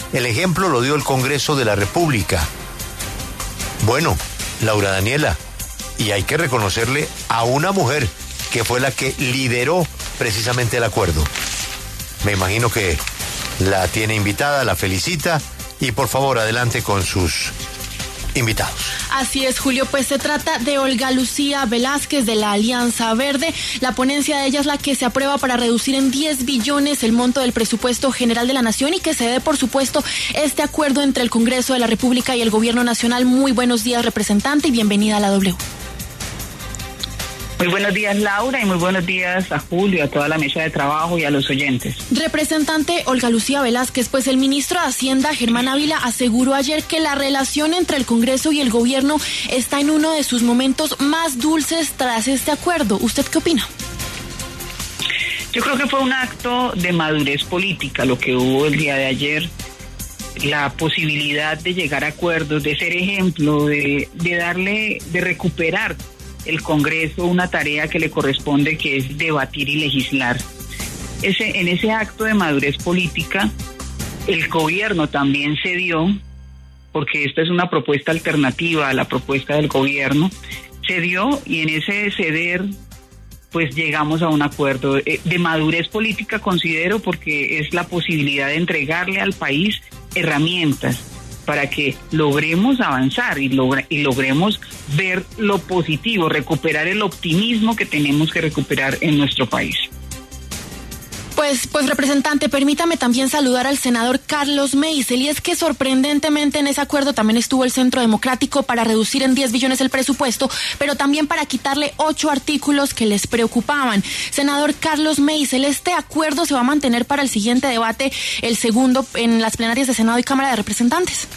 El ejemplo lo dio el Congreso de la República. Bueno, Laura Daniela, y hay que reconocerle a una mujer que fue la que lideró precisamente el acuerdo. Me imagino que la tiene invitada, la felicita, y por favor adelante con sus invitados. Así es, Julio, pues se trata de Olga Lucía Velázquez de la Alianza Verde. La ponencia de ella es la que se aprueba para reducir en 10 billones el monto del presupuesto general de la Nación y que se dé, por supuesto, este acuerdo entre el Congreso de la República y el Gobierno Nacional. Muy buenos días, representante, y bienvenida a la W. Muy buenos días, Laura, y muy buenos días a Julio, a toda la mesa de trabajo y a los oyentes. Representante Olga Lucía Velázquez, pues el ministro de Hacienda, Germán Ávila, aseguró ayer que la relación entre el Congreso y el Gobierno está en uno de sus momentos más dulces tras este acuerdo. ¿Usted qué opina? Yo creo que fue un acto de madurez política lo que hubo el día de ayer. La posibilidad de llegar a acuerdos, de ser ejemplo, de recuperar el Congreso una tarea que le corresponde, que es debatir y legislar. En ese acto de madurez política, el gobierno también cedió, porque esta es una propuesta alternativa a la propuesta del gobierno, cedió, y en ese ceder pues llegamos a un acuerdo de madurez política, considero, porque es la posibilidad de entregarle al país herramientas para que logremos avanzar y logremos ver lo positivo, recuperar el optimismo que tenemos que recuperar en nuestro país. Pues representante, permítame también saludar al senador Carlos Meisel, y es que sorprendentemente en ese acuerdo también estuvo el Centro Democrático para reducir en 10 billones el presupuesto, pero también para quitarle 8 artículos que les preocupaban. Senador Carlos Meisel, ¿este acuerdo se va a mantener para el siguiente debate, el segundo, en las plenarias de Senado y Cámara de Representantes?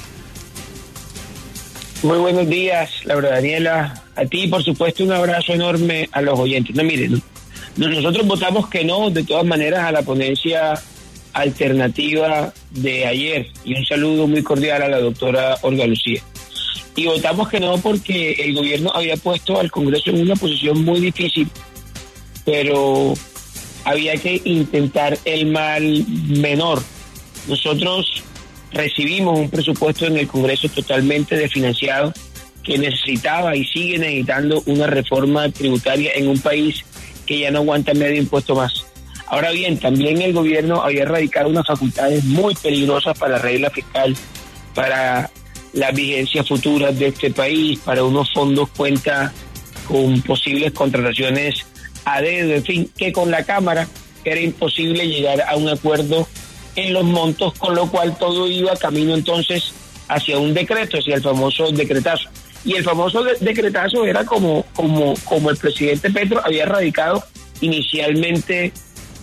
Muy buenos días, Laura Daniela. A ti, por supuesto, un abrazo enorme a los oyentes. No, miren, nosotros votamos que no, de todas maneras, a la ponencia alternativa de ayer. Y un saludo muy cordial a la doctora Olga Lucía. Y votamos que no porque el gobierno había puesto al Congreso en una posición muy difícil, pero había que intentar el mal menor. Nosotros recibimos un presupuesto en el Congreso totalmente desfinanciado, que necesitaba y sigue necesitando una reforma tributaria en un país que ya no aguanta medio impuesto más. Ahora bien, también el gobierno había radicado unas facultades muy peligrosas para la regla fiscal, para las vigencias futuras de este país, para unos fondos cuenta con posibles contrataciones a dedo, en fin, que con la Cámara era imposible llegar a un acuerdo en los montos, con lo cual todo iba camino entonces hacia un decreto, hacia el famoso decretazo. Y el famoso decretazo era como el presidente Petro había radicado inicialmente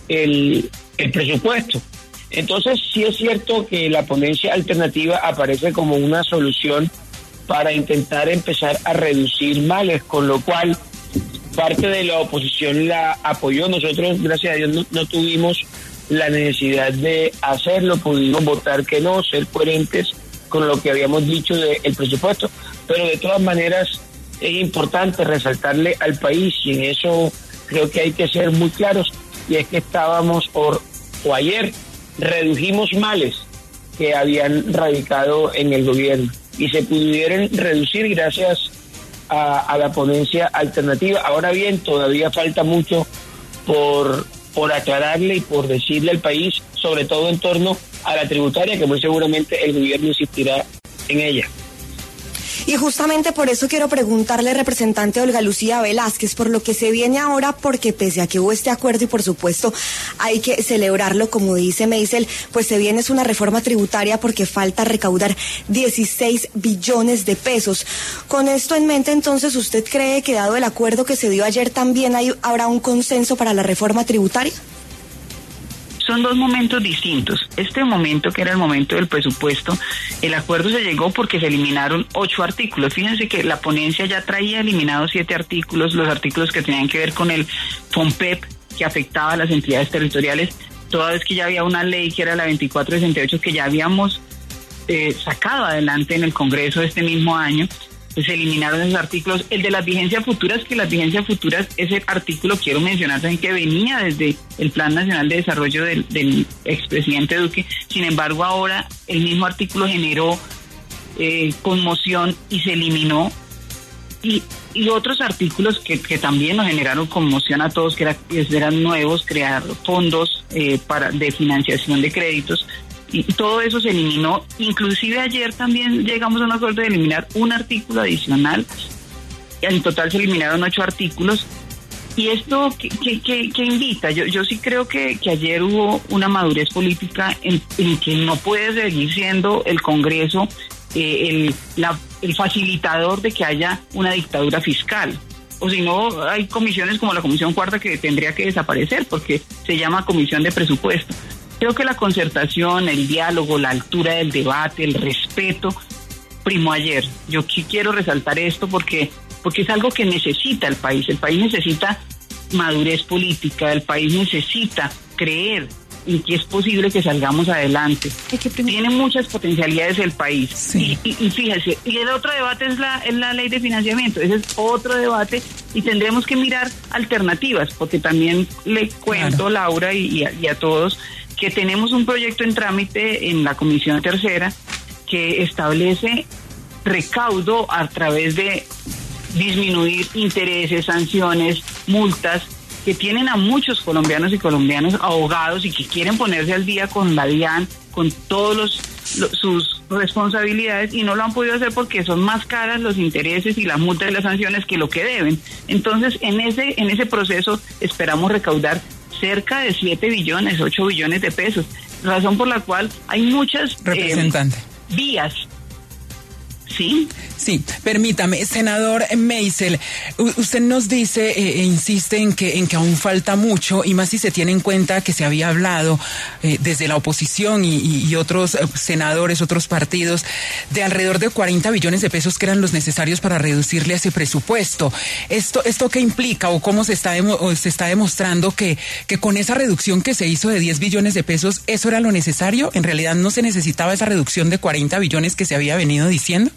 el presupuesto. Entonces sí es cierto que la ponencia alternativa aparece como una solución para intentar empezar a reducir males, con lo cual parte de la oposición la apoyó. Nosotros, gracias a Dios, no tuvimos la necesidad de hacerlo, pudimos votar que no, ser coherentes con lo que habíamos dicho del presupuesto, pero de todas maneras es importante resaltarle al país, y en eso creo que hay que ser muy claros, y es que estábamos, o ayer redujimos males que habían radicado en el gobierno, y se pudieron reducir gracias a la ponencia alternativa. Ahora bien, todavía falta mucho por aclararle y por decirle al país, sobre todo en torno a la tributaria, que muy seguramente el gobierno insistirá en ella. Y justamente por eso quiero preguntarle, representante Olga Lucía Velázquez, por lo que se viene ahora, porque pese a que hubo este acuerdo y por supuesto hay que celebrarlo, como dice Meisel, pues se viene es una reforma tributaria porque falta recaudar 16 billones de pesos. Con esto en mente, entonces, ¿usted cree que dado el acuerdo que se dio ayer también habrá un consenso para la reforma tributaria? Son dos momentos distintos. Este momento, que era el momento del presupuesto, el acuerdo se llegó porque se eliminaron 8 artículos. Fíjense que la ponencia ya traía eliminados 7 artículos, los artículos que tenían que ver con el FOMPEP, que afectaba a las entidades territoriales, toda vez que ya había una ley que era la 2468, que ya habíamos sacado adelante en el Congreso este mismo año, pues se eliminaron esos artículos. El de las vigencias futuras, ese artículo quiero mencionar también que venía desde el Plan Nacional de Desarrollo del expresidente Duque. Sin embargo, ahora el mismo artículo generó conmoción y se eliminó. Y otros artículos que también nos generaron conmoción a todos, que eran nuevos, crear fondos de financiación de créditos, y todo eso se eliminó. Inclusive ayer también llegamos a un acuerdo de eliminar un artículo adicional. En total se eliminaron 8 artículos. ¿Y esto qué invita? Yo sí creo que ayer hubo una madurez política en que no puede seguir siendo el Congreso el facilitador de que haya una dictadura fiscal. O si no, hay comisiones como la Comisión Cuarta que tendría que desaparecer porque se llama Comisión de Presupuesto. Creo que la concertación, el diálogo, la altura del debate, el respeto primó ayer. Yo quiero resaltar esto porque es algo que necesita el país. El país necesita madurez política, el país necesita creer en que es posible que salgamos adelante. Tiene muchas potencialidades el país. Sí. Y fíjese, y el otro debate es la ley de financiamiento. Ese es otro debate y tendremos que mirar alternativas, porque también le cuento, claro, Laura, y a todos, que tenemos un proyecto en trámite en la Comisión Tercera que establece recaudo a través de disminuir intereses, sanciones, multas, que tienen a muchos colombianos y colombianas ahogados y que quieren ponerse al día con la DIAN, con todos sus responsabilidades, y no lo han podido hacer porque son más caras los intereses y las multas y las sanciones que lo que deben. Entonces, en ese proceso esperamos recaudar cerca de 7 billones, 8 billones de pesos, razón por la cual hay muchas vías. ¿Sí? Sí, permítame, senador Meisel, usted nos dice e insiste en que aún falta mucho, y más si se tiene en cuenta que se había hablado desde la oposición y otros senadores, otros partidos, de alrededor de 40 billones de pesos que eran los necesarios para reducirle a ese presupuesto. ¿Esto qué implica o cómo se está demostrando que con esa reducción que se hizo de 10 billones de pesos, eso era lo necesario? ¿En realidad no se necesitaba esa reducción de 40 billones que se había venido diciendo?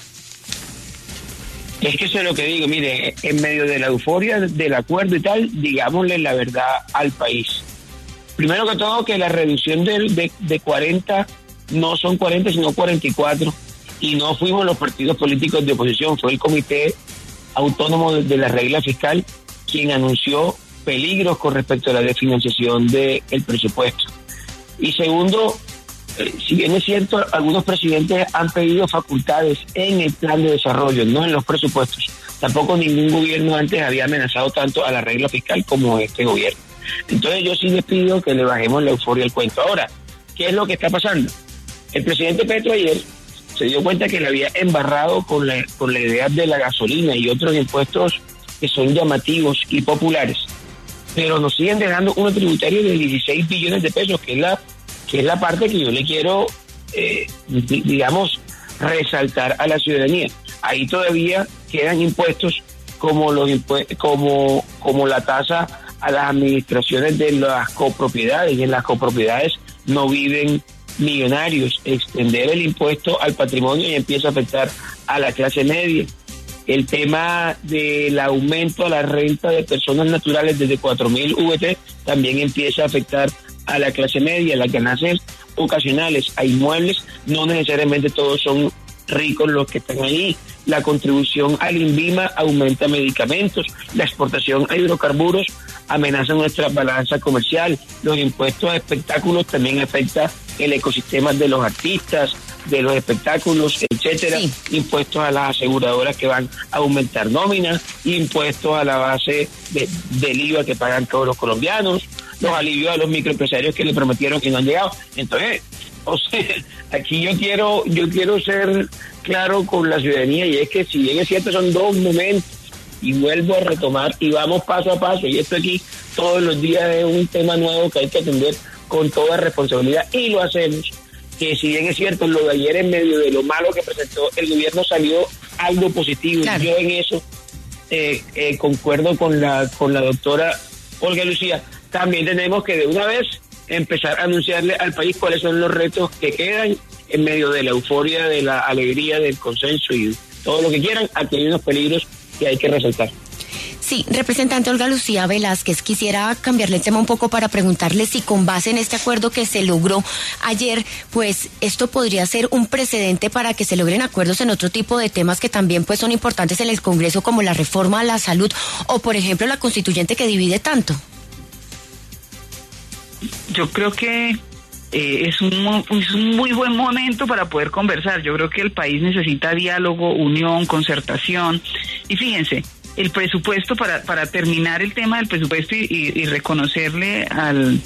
Es que eso es lo que digo, mire, en medio de la euforia del acuerdo y tal, digámosle la verdad al país. Primero que todo, que la reducción de 40 no son 40, sino 44, y no fuimos los partidos políticos de oposición, fue el Comité Autónomo de la Regla Fiscal quien anunció peligros con respecto a la desfinanciación del presupuesto. Y segundo, si bien es cierto, algunos presidentes han pedido facultades en el plan de desarrollo, no en los presupuestos. Tampoco ningún gobierno antes había amenazado tanto a la regla fiscal como este gobierno. Entonces yo sí les pido que le bajemos la euforia al cuento. Ahora, ¿qué es lo que está pasando? El presidente Petro ayer se dio cuenta que le había embarrado con la idea de la gasolina y otros impuestos que son llamativos y populares, pero nos siguen dejando un tributario de 16 billones de pesos, que es la parte que yo le quiero, digamos, resaltar a la ciudadanía. Ahí todavía quedan impuestos como como la tasa a las administraciones de las copropiedades, y en las copropiedades no viven millonarios. Extender el impuesto al patrimonio y empieza a afectar a la clase media. El tema del aumento a la renta de personas naturales desde 4.000 VT también empieza a afectar a la clase media. Las ganancias ocasionales a inmuebles, no necesariamente todos son ricos los que están ahí. La contribución al INVIMA aumenta medicamentos, la exportación a hidrocarburos amenaza nuestra balanza comercial, los impuestos a espectáculos también afectan el ecosistema de los artistas, de los espectáculos, etcétera. Sí. Impuestos a las aseguradoras que van a aumentar nóminas, impuestos a la base del IVA que pagan todos los colombianos, los alivios a los microempresarios que le prometieron que no han llegado. Entonces, o sea, aquí yo quiero ser claro con la ciudadanía, y es que si bien es cierto son dos momentos, y vuelvo a retomar y vamos paso a paso, y esto aquí todos los días es un tema nuevo que hay que atender con toda responsabilidad, y lo hacemos. Que si bien es cierto, lo de ayer en medio de lo malo que presentó el gobierno salió algo positivo. Claro. Yo en eso concuerdo con la doctora Olga Lucía. También tenemos que de una vez empezar a anunciarle al país cuáles son los retos que quedan en medio de la euforia, de la alegría, del consenso y todo lo que quieran, aquí hay unos peligros que hay que resaltar. Sí, representante Olga Lucía Velázquez, quisiera cambiarle el tema un poco para preguntarle si con base en este acuerdo que se logró ayer, pues esto podría ser un precedente para que se logren acuerdos en otro tipo de temas que también pues son importantes en el Congreso, como la reforma a la salud o por ejemplo la constituyente que divide tanto. Yo creo que es un muy buen momento para poder conversar. Yo creo que el país necesita diálogo, unión, concertación. Y fíjense, el presupuesto, para terminar el tema del presupuesto y reconocerle al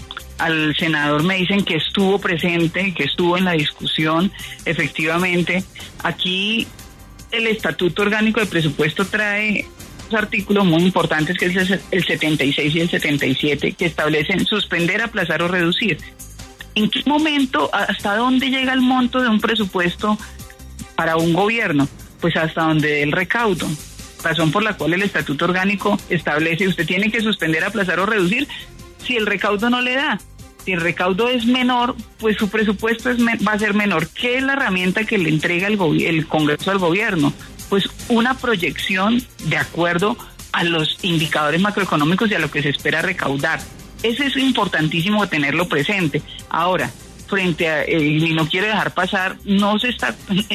senador Meisel que estuvo presente, que estuvo en la discusión, efectivamente, aquí el Estatuto Orgánico de Presupuesto trae artículos muy importantes, que es el 76 y el 77, que establecen suspender, aplazar o reducir. ¿En qué momento, hasta dónde llega el monto de un presupuesto para un gobierno? Pues hasta donde dé el recaudo, razón por la cual el Estatuto Orgánico establece usted tiene que suspender, aplazar o reducir si el recaudo no le da. Si el recaudo es menor, pues su presupuesto va a ser menor. ¿Qué es la herramienta que le entrega el Congreso al gobierno? Pues una proyección de acuerdo a los indicadores macroeconómicos y a lo que se espera recaudar. Eso es importantísimo tenerlo presente. Ahora, frente a, y no quiero dejar pasar, no se está,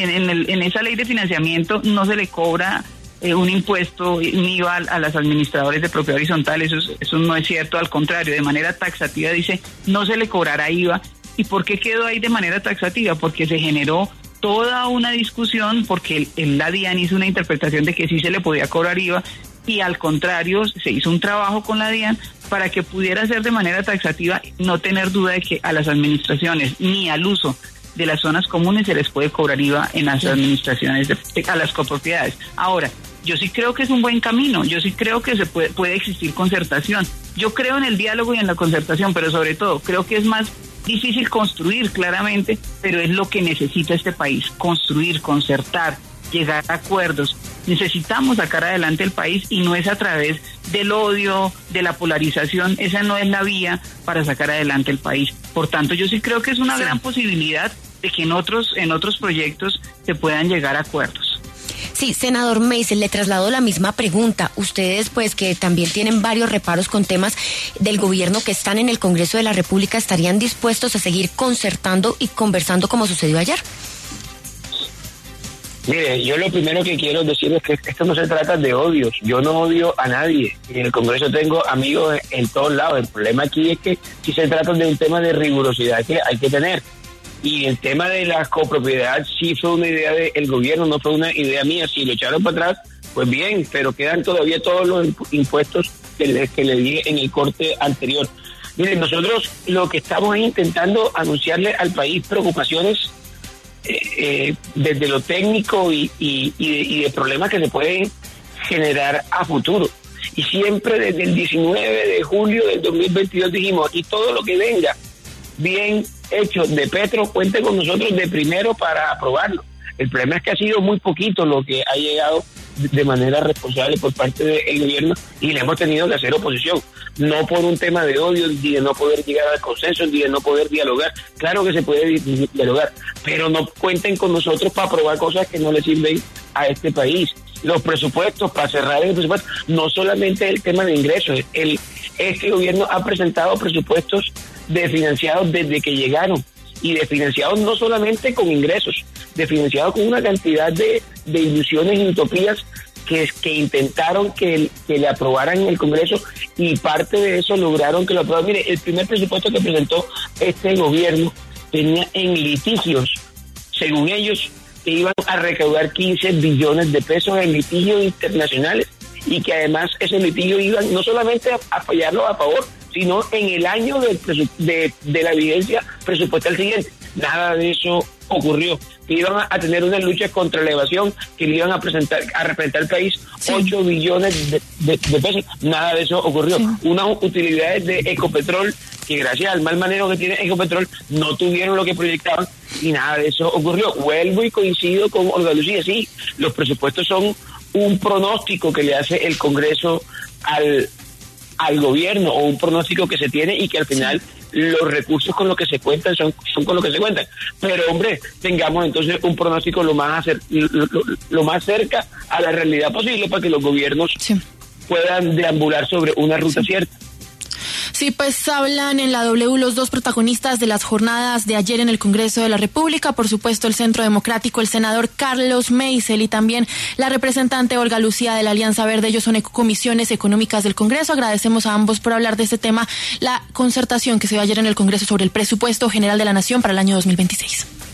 en esa ley de financiamiento no se le cobra un impuesto, un IVA a las administradores de propiedad horizontal. Eso no es cierto, al contrario, de manera taxativa dice no se le cobrará IVA. ¿Y por qué quedó ahí de manera taxativa? Porque se generó toda una discusión, porque la DIAN hizo una interpretación de que sí se le podía cobrar IVA, y al contrario se hizo un trabajo con la DIAN para que pudiera ser de manera taxativa, no tener duda de que a las administraciones ni al uso de las zonas comunes se les puede cobrar IVA en las administraciones a las copropiedades. Ahora, yo sí creo que es un buen camino, yo sí creo que se puede existir concertación, yo creo en el diálogo y en la concertación, pero sobre todo creo que es más difícil construir, claramente, pero es lo que necesita este país, construir, concertar, llegar a acuerdos. Necesitamos sacar adelante el país y no es a través del odio, de la polarización, esa no es la vía para sacar adelante el país. Por tanto, yo sí creo que es una gran posibilidad de que en otros proyectos se puedan llegar a acuerdos. Sí, senador Meisel, le traslado la misma pregunta. Ustedes, pues, que también tienen varios reparos con temas del gobierno que están en el Congreso de la República, ¿estarían dispuestos a seguir concertando y conversando como sucedió ayer? Mire, yo lo primero que quiero decir es que esto no se trata de odios. Yo no odio a nadie. En el Congreso tengo amigos en todos lados. El problema aquí es que si se trata de un tema de rigurosidad que hay que tener. Y el tema de la copropiedad sí fue una idea del gobierno, no fue una idea mía. Si lo echaron para atrás, pues bien, pero quedan todavía todos los impuestos que le di en el corte anterior. Miren, nosotros lo que estamos intentando anunciarle al país preocupaciones desde lo técnico y de problemas que se pueden generar a futuro. Y siempre desde el 19 de julio del 2022 dijimos, y todo lo que venga bien hecho de Petro, cuente con nosotros de primero para aprobarlo. El problema es que ha sido muy poquito lo que ha llegado de manera responsable por parte del gobierno y le hemos tenido que hacer oposición, no por un tema de odio, ni de no poder llegar al consenso, ni de no poder dialogar. Claro que se puede dialogar, pero no cuenten con nosotros para aprobar cosas que no le sirven a este país. Los presupuestos, para cerrar el presupuesto, no solamente el tema de ingresos, este gobierno ha presentado presupuestos desfinanciados desde que llegaron, y desfinanciados no solamente con ingresos, desfinanciados con una cantidad de ilusiones y utopías que intentaron que le aprobaran en el Congreso, y parte de eso lograron que lo aprobaran. Mire, el primer presupuesto que presentó este gobierno tenía en litigios, según ellos, que iban a recaudar 15 billones de pesos en litigios internacionales, y que además esos litigios iban no solamente a fallarlo a favor, sino en el año de la vigencia presupuestal siguiente. Nada de eso ocurrió. Que iban a tener una lucha contra la evasión, que le iban a representar al país 8 billones de pesos. Nada de eso ocurrió. Sí. Unas utilidades de Ecopetrol, que gracias al mal manejo que tiene Ecopetrol, no tuvieron lo que proyectaban, y nada de eso ocurrió. Vuelvo y coincido con Olga Lucía, sí, los presupuestos son un pronóstico que le hace el Congreso al gobierno, o un pronóstico que se tiene y que al final los recursos con los que se cuentan son con los que se cuentan. Pero, hombre, tengamos entonces un pronóstico lo más cerca a la realidad posible para que los gobiernos puedan deambular sobre una ruta cierta. Sí, pues hablan en la W los dos protagonistas de las jornadas de ayer en el Congreso de la República, por supuesto el Centro Democrático, el senador Carlos Meisel y también la representante Olga Lucía de la Alianza Verde. Ellos son comisiones económicas del Congreso. Agradecemos a ambos por hablar de este tema, la concertación que se dio ayer en el Congreso sobre el presupuesto general de la Nación para el año 2026.